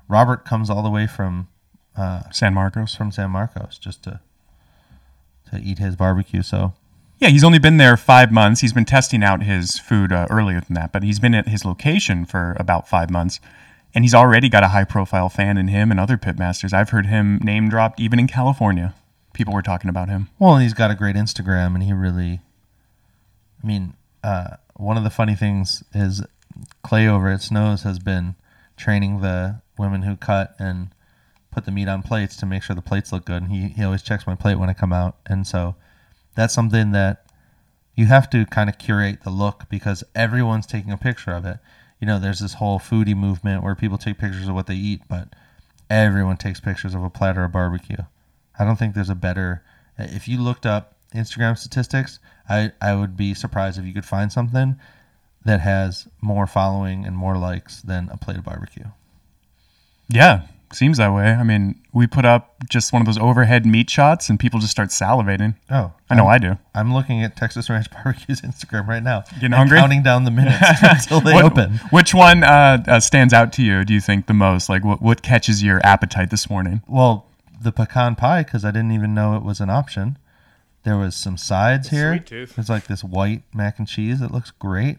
Robert comes all the way from uh, San Marcos. From San Marcos just to to eat his barbecue. So Yeah, he's only been there five months. He's been testing out his food uh, earlier than that, but he's been at his location for about five months. And he's already got a high-profile fan in him and other pitmasters. I've heard him name-dropped even in California. People were talking about him. Well, he's got a great Instagram, and he really, I mean, uh, one of the funny things is Clay over at Snows has been training the women who cut and put the meat on plates to make sure the plates look good. And he, he always checks my plate when I come out. And so that's something that you have to kind of curate the look because everyone's taking a picture of it. You know, there's this whole foodie movement where people take pictures of what they eat, but everyone takes pictures of a platter of barbecue. I don't think there's a better... If you looked up Instagram statistics, I, I would be surprised if you could find something that has more following and more likes than a plate of barbecue. Yeah, seems that way. I mean, we put up just one of those overhead meat shots and people just start salivating. Oh. I know I'm, I do. I'm looking at Texas Ranch Barbecue's Instagram right now. Getting hungry? Counting down the minutes until they what, open. Which one uh, uh, stands out to you, do you think, the most? Like, what, what catches your appetite this morning? Well, the pecan pie, because I didn't even know it was an option. There was some sides here. Sweet tooth. There's like this white mac and cheese that looks great.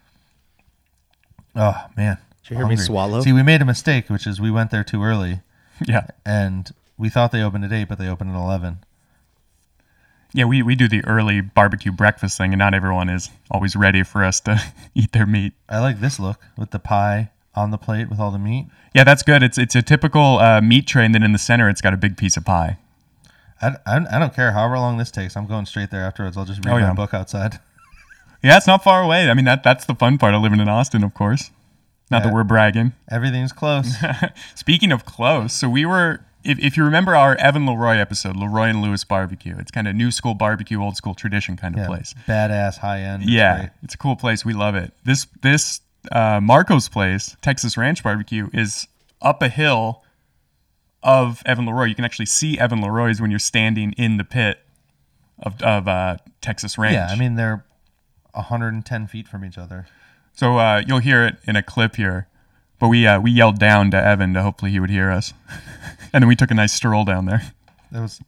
Oh, man. Did you hear me swallow? See, we made a mistake, which is we went there too early. Yeah. And we thought they opened at eight, but they opened at eleven. Yeah, we, we do the early barbecue breakfast thing, and not everyone is always ready for us to eat their meat. I like this look with the pie on the plate with all the meat. Yeah, that's good. It's it's a typical uh, meat tray, and then in the center, it's got a big piece of pie. I, I, I don't care however long this takes. I'm going straight there afterwards. I'll just read Oh, my yeah. book outside. Yeah, it's not far away. I mean, that that's the fun part of living in Austin, of course. Not Yeah. that we're bragging. Everything's close. Speaking of close, so we were, if, if you remember our Evan Leroy episode, Leroy and Lewis Barbecue, it's kind of new school barbecue, old school tradition kind of Yeah, place. badass, high end. It's Yeah, great. it's a cool place. We love it. This this uh, Marco's place, Texas Ranch Barbecue, is up a hill of Evan Leroy. You can actually see Evan Leroy's when you're standing in the pit of of uh, Texas Ranch. Yeah, I mean, they're one hundred ten feet from each other. So uh, you'll hear it in a clip here, but we uh, we yelled down to Evan to hopefully he would hear us, and then we took a nice stroll down there. It was.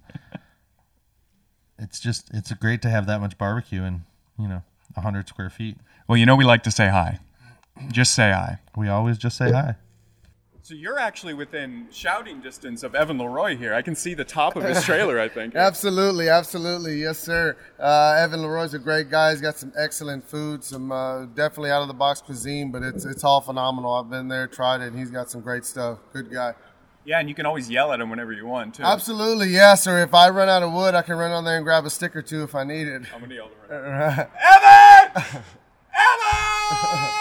It's just it's great to have that much barbecue in you know one hundred square feet. Well, you know we like to say hi. Just say hi. We always just say hi. So you're actually within shouting distance of Evan Leroy here. I can see the top of his trailer, I think. Absolutely, absolutely, yes, sir. Uh, Evan Leroy's a great guy. He's got some excellent food, some uh, definitely out of the box cuisine, but it's it's all phenomenal. I've been there, tried it, and he's got some great stuff. Good guy. Yeah, and you can always yell at him whenever you want, too. Absolutely, yes, sir. If I run out of wood, I can run on there and grab a stick or two if I need it. I'm gonna yell to Right. Evan! Evan!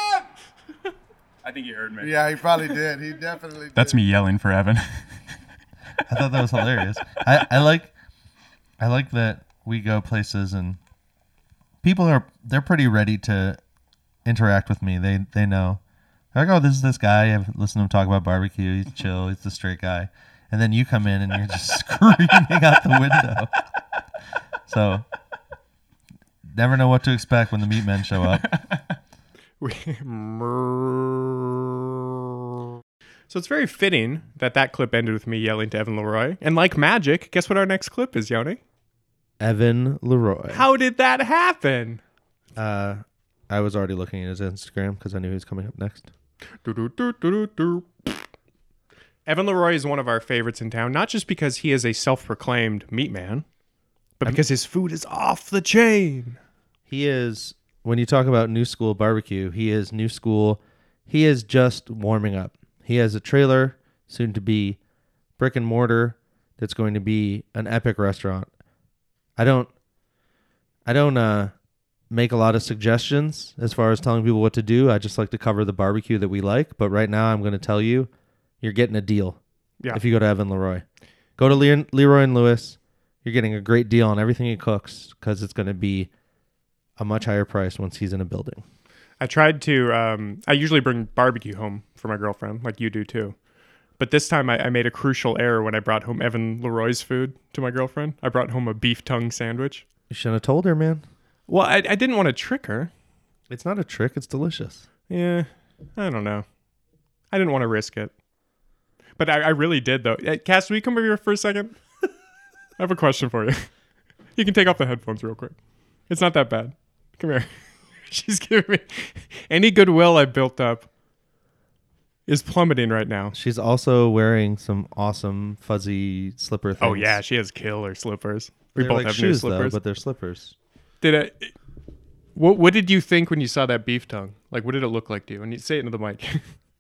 I think he heard me. Yeah, he probably did. He definitely did. That's me yelling for Evan. I thought that was hilarious. I, I like I like that we go places and people are they're pretty ready to interact with me. They they know. They're like, oh, this is this guy. I've listened to him talk about barbecue. He's chill. He's the straight guy. And then you come in and you're just screaming out the window. So never know what to expect when the meat men show up. We- So it's very fitting that that clip ended with me yelling to Evan Leroy. And like magic, guess what our next clip is, Yoni? Evan Leroy. How did that happen? Uh, I was already looking at his Instagram because I knew he was coming up next. Do-do-do-do-do-do. Evan Leroy is one of our favorites in town, not just because he is a self-proclaimed meat man, but because his food is off the chain. He is, when you talk about new school barbecue, he is new school. He is just warming up. He has a trailer, soon to be brick and mortar, that's going to be an epic restaurant. I don't, I don't uh, make a lot of suggestions as far as telling people what to do. I just like to cover the barbecue that we like. But right now, I'm going to tell you, you're getting a deal. Yeah. If you go to Evan Leroy, go to Le- Leroy and Lewis. You're getting a great deal on everything he cooks because it's going to be a much higher price once he's in a building. I tried to, um, I usually bring barbecue home for my girlfriend, like you do too. But this time I, I made a crucial error when I brought home Evan Leroy's food to my girlfriend. I brought home a beef tongue sandwich. You shouldn't have told her, man. Well, I, I didn't want to trick her. It's not a trick. It's delicious. Yeah, I don't know. I didn't want to risk it. But I, I really did, though. Uh, Cass, will you come over here for a second? I have a question for you. You can take off the headphones real quick. It's not that bad. Come here. She's giving me... Any goodwill I built up is plummeting right now. She's also wearing some awesome fuzzy slipper things. Oh, yeah. She has killer slippers. We They're both like have shoes, new slippers. though, but they're slippers. Did it... What, what did you think when you saw that beef tongue? Like, what did it look like to you? And you say it into the mic.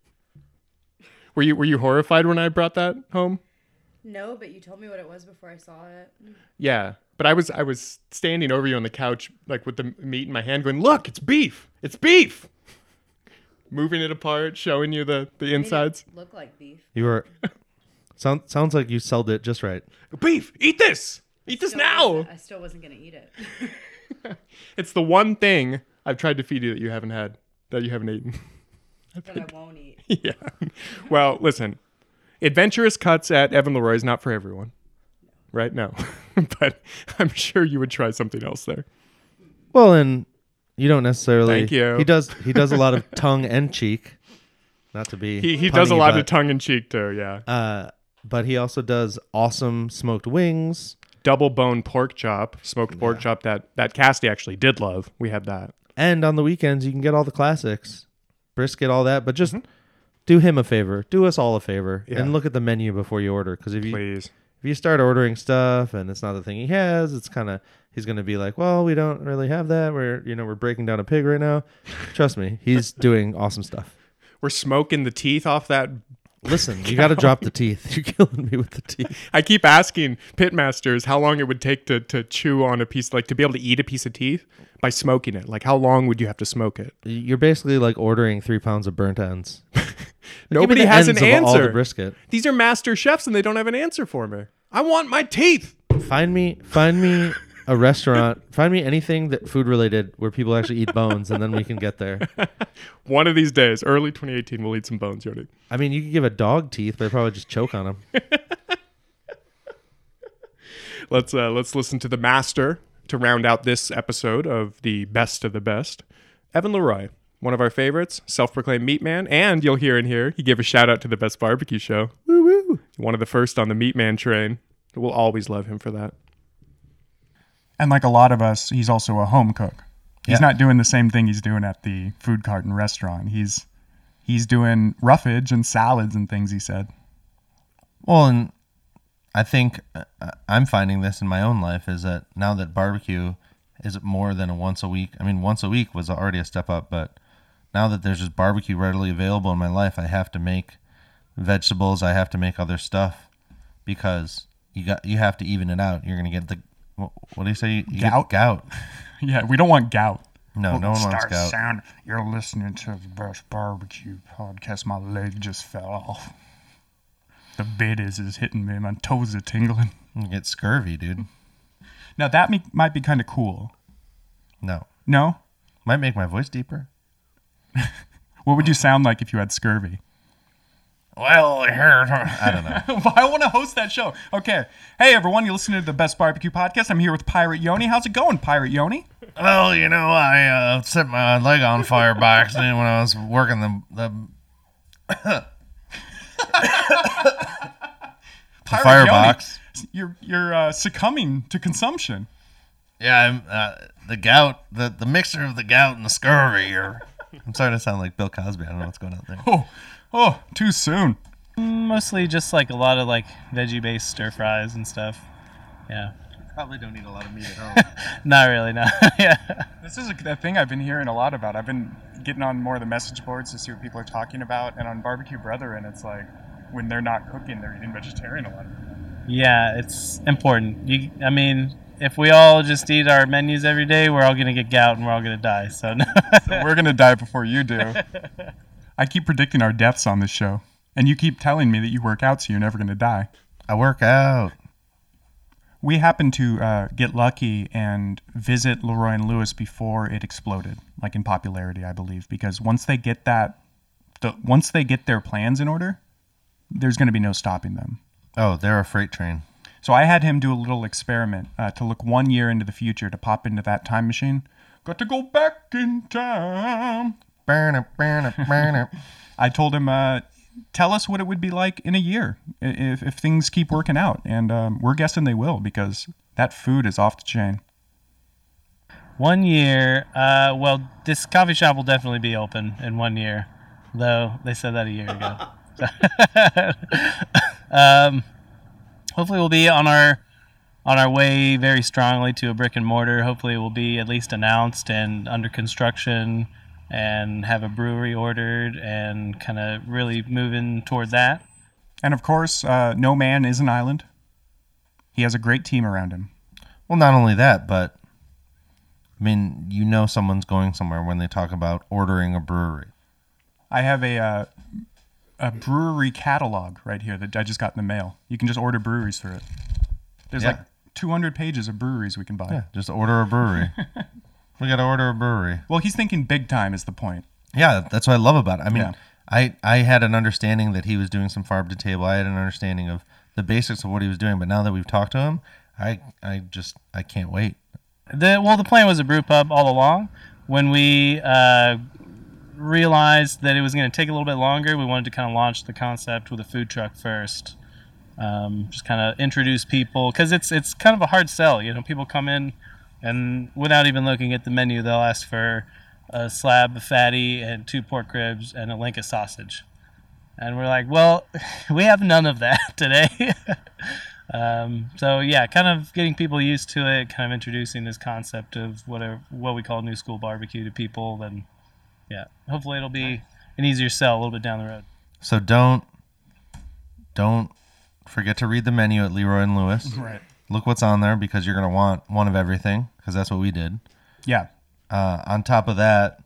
Were you were you horrified when I brought that home? No, but you told me what it was before I saw it. Yeah, but I was I was standing over you on the couch, like with the meat in my hand, going, "Look, it's beef! It's beef!" Moving it apart, showing you the the insides. It look like beef. You were. sound, sounds like you sold it just right. Beef! Eat this! Eat this Still now! wasn't- I still wasn't gonna eat it. It's the one thing I've tried to feed you that you haven't had, that you haven't eaten. That I won't eat. Yeah. Well, listen, adventurous cuts at Evan Leroy is not for everyone, right? No, but I'm sure you would try something else there. Well, and you don't necessarily. Thank you. He does. He does a lot of tongue and cheek. Not to be. He he does a punny, lot but, of tongue in cheek too. Yeah. Uh, but he also does awesome smoked wings, double bone pork chop, smoked pork chop that that Casty actually did love. We had that. And on the weekends, you can get all the classics, brisket, all that. But just mm-hmm. do him a favor, do us all a favor, yeah. and look at the menu before you order. Because if you Please. if you start ordering stuff and it's not the thing he has, it's kind of he's going to be like, well, we don't really have that. We're you know we're breaking down a pig right now. Trust me, he's doing awesome stuff. We're smoking the teeth off that. Listen, you got to drop the teeth. You're killing me with the teeth. I keep asking pitmasters how long it would take to, to chew on a piece, like to be able to eat a piece of teeth by smoking it. Like, how long would you have to smoke it? You're basically like ordering three pounds of burnt ends. Nobody has an answer. All the brisket. These are master chefs, and they don't have an answer for me. I want my teeth. Find me, find me a restaurant. Find me anything that food related where people actually eat bones, and then we can get there. One of these days, early twenty eighteen, we'll eat some bones, Jody. I mean, you could give a dog teeth, but they probably just choke on them. let's uh, let's listen to the master to round out this episode of the best of the best. Evan Leroy, one of our favorites, self-proclaimed meat man, and you'll hear in here he gave a shout out to the Best Barbecue Show. Woo woo! One of the first on the meat man train. We'll always love him for that. And like a lot of us, he's also a home cook. He's yeah. not doing the same thing he's doing at the food carton restaurant. He's he's doing roughage and salads and things, he said. Well, and I think uh, I'm finding this in my own life is that now that barbecue is more than a once a week. I mean, once a week was already a step up, but now that there's just barbecue readily available in my life, I have to make vegetables. I have to make other stuff because you got you have to even it out. You're going to get the what do you say? You gout. Gout. Yeah, we don't want gout. No, well, no one wants gout. Sound, you're listening to the Best Barbecue podcast. My leg just fell off. The bed is is hitting me. My toes are tingling. You get scurvy, dude. Now that me, might be kind of cool. No. No? Might make my voice deeper. What would you sound like if you had scurvy? Well, here, I don't know. I want to host that show. Okay. Hey, everyone. You're listening to the Best Barbecue Podcast. I'm here with Pirate Yoni. How's it going, Pirate Yoni? Well, you know, I uh, set my leg on fire by accident when I was working the... the, the firebox. You're, you're uh, succumbing to consumption. Yeah, I'm, uh, the gout, the, the mixture of the gout and the scurvy. Or, I'm starting to sound like Bill Cosby. I don't know what's going on there. Oh. Oh, too soon. Mostly just like a lot of like veggie-based stir fries and stuff. Yeah. Probably don't eat a lot of meat at home. Not really, no. Yeah. This is a, a thing I've been hearing a lot about. I've been getting on more of the message boards to see what people are talking about. And on Barbecue Brethren, it's like when they're not cooking, they're eating vegetarian a lot. Yeah, it's important. You, I mean, if we all just eat our menus every day, we're all going to get gout and we're all going to die. So, no. So we're going to die before you do. I keep predicting our deaths on this show, and you keep telling me that you work out, so you're never going to die. I work out. We happened to uh, get lucky and visit Leroy and Lewis before it exploded, like in popularity, I believe, because once they get that, the once they get their plans in order, there's going to be no stopping them. Oh, they're a freight train. So I had him do a little experiment uh, to look one year into the future to pop into that time machine. Got to go back in time. Burn it, burn it, burn it. I told him, uh, tell us what it would be like in a year if, if things keep working out. And um, we're guessing they will, because that food is off the chain. One year, uh, well, this coffee shop will definitely be open in one year, though they said that a year ago. um, hopefully we'll be on our on our way very strongly to a brick and mortar. Hopefully we'll be at least announced and under construction and have a brewery ordered and kind of really moving toward that. And of course, uh, no man is an island. He has a great team around him. Well, not only that, but I mean, you know someone's going somewhere when they talk about ordering a brewery. I have a uh, a brewery catalog right here that I just got in the mail. You can just order breweries through it. There's Yeah. like two hundred pages of breweries we can buy. Yeah, just order a brewery. We got to order a brewery. Well, he's thinking big time is the point. Yeah, that's what I love about it. I mean, Yeah. I, I had an understanding that he was doing some farm to table. I had an understanding of the basics of what he was doing. But now that we've talked to him, I I just I can't wait. The, well, the plan was a brew pub all along. When we uh, realized that it was going to take a little bit longer, we wanted to kind of launch the concept with a food truck first. Um, just kind of introduce people, because it's it's kind of a hard sell. You know, people come in and without even looking at the menu, they'll ask for a slab of fatty and two pork ribs and a link of sausage. And we're like, well, we have none of that today. um, so yeah, kind of getting people used to it, kind of introducing this concept of whatever what we call new school barbecue to people. Then yeah, hopefully it'll be an easier sell a little bit down the road. So don't don't forget to read the menu at Leroy and Lewis. Right. Look what's on there, because you're going to want one of everything, because that's what we did. Yeah. Uh, on top of that,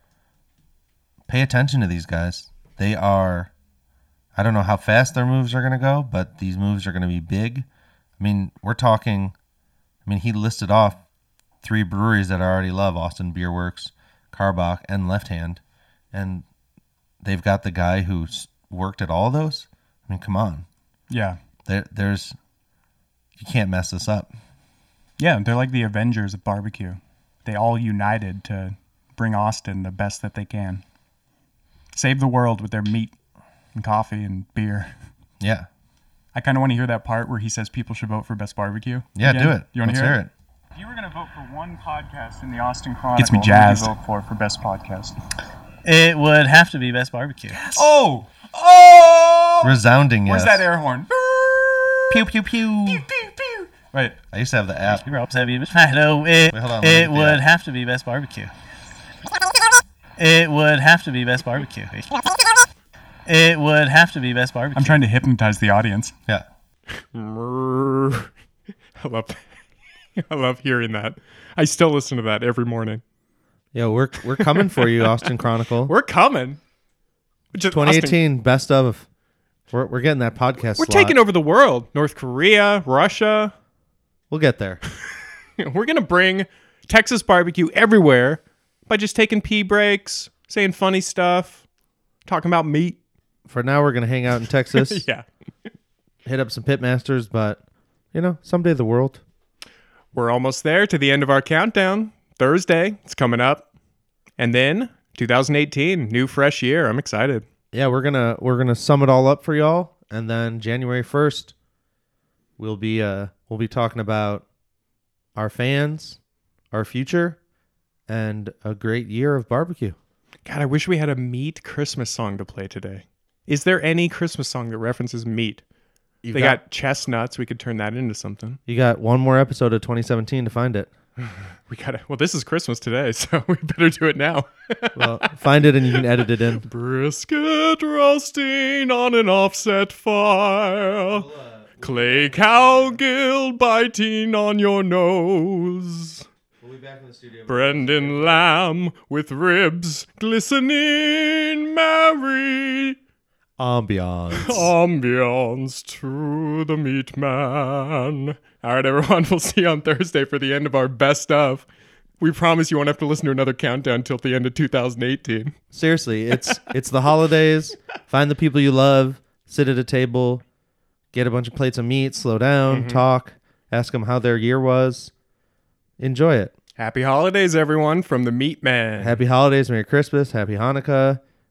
pay attention to these guys. They are, I don't know how fast their moves are going to go, but these moves are going to be big. I mean, we're talking, I mean, he listed off three breweries that I already love: Austin Beer Works, Karbach, and Left Hand. And they've got the guy who's worked at all those. I mean, come on. Yeah. There, there's, you can't mess this up. Yeah, they're like the Avengers of barbecue. They all united to bring Austin the best that they can. Save the world with their meat and coffee and beer. Yeah. I kind of want to hear that part where he says people should vote for best barbecue. Yeah, again. do it. You want Let's to hear, hear it? it. If you were going to vote for one podcast in the Austin Chronicle, Gets me who would you jazzed. vote for for best podcast? It would have to be Best Barbecue. Oh! Oh! Resounding Where's yes. that air horn? Pew, pew, pew. Pew, pew, pew. Wait. I used to have the app. No, it, Wait, hold on, let me it get the would app. have to be Best Barbecue. It would have to be Best Barbecue. It would have to be Best Barbecue. I'm trying to hypnotize the audience. Yeah. I love I love hearing that. I still listen to that every morning. Yo, we're we're coming for you, Austin Chronicle. We're coming. Just twenty eighteen Austin- best of. We're we're getting that podcast. We're slot. taking over the world. North Korea, Russia. We'll get there. We're going to bring Texas barbecue everywhere by just taking pee breaks, saying funny stuff, talking about meat. For now, we're gonna hang out in Texas. Yeah. Hit up some pitmasters, but you know, someday the world. We're almost there to the end of our countdown. Thursday, it's coming up. And then two thousand eighteen, new fresh year. I'm excited. Yeah, we're gonna we're gonna sum it all up for y'all, and then January first, we'll be uh we'll be talking about our fans, our future, and a great year of barbecue. God, I wish we had a meat Christmas song to play today. Is there any Christmas song that references meat? You've they got- got, chestnuts. We could turn that into something. You got one more episode of twenty seventeen to find it. We gotta. Well, this is Christmas today, so we better do it now. Well, find it and you can edit it in. Brisket roasting on an offset fire. Clay cowgill biting on your nose. We'll be back in the studio. Brendan lamb with ribs glistening merry. Ambiance. Ambiance to the meat man. All right, everyone. We'll see you on Thursday for the end of our best of. We promise you won't have to listen to another countdown till the end of two thousand eighteen. Seriously, it's it's the holidays. Find the people you love. Sit at a table. Get a bunch of plates of meat. Slow down. Mhm. Talk. Ask them how their year was. Enjoy it. Happy holidays, everyone, from the Meat Man. Happy holidays. Merry Christmas. Happy Hanukkah.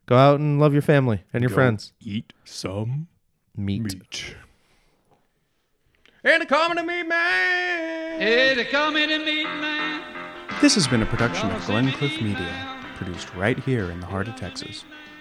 Go out and love your family and your Go friends. Eat some meat. meat. And a coming to meat man. Hey, they call me the meat man. This has been a production of Glencliff Media, produced right here in the heart of Texas.